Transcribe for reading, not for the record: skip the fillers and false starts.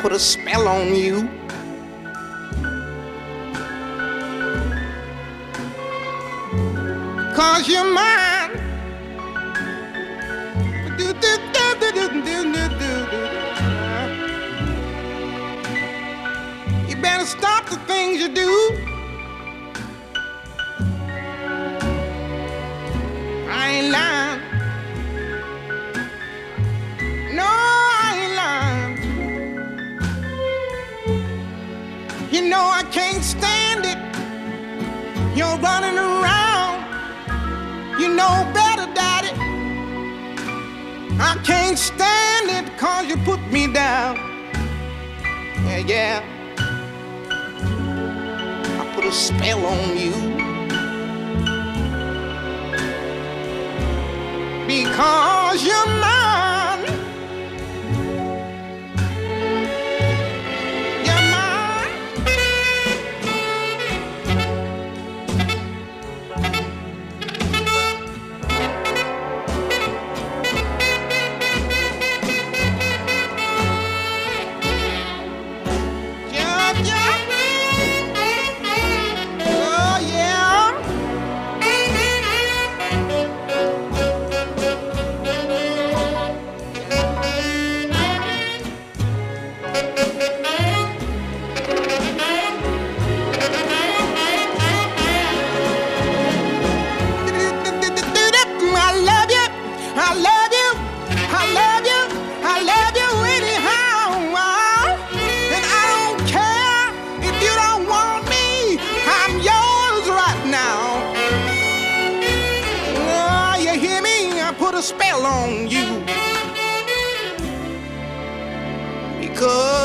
put a spell on you. Cause you're mine. You better stop the things you do. I ain't lying. No, I ain't lying. You know I can't stand it. You're running around. You know better, Daddy. I can't stand it 'cause you put me down. Yeah, yeah. I put a spell on you. Because you're mine. You're mine. Yeah, yeah. Oh, yeah. I love you, I love you, I love you, I love you anyhow. And I don't care if you don't want me, I'm yours right now. Oh, you hear me? I put a spell on you. Because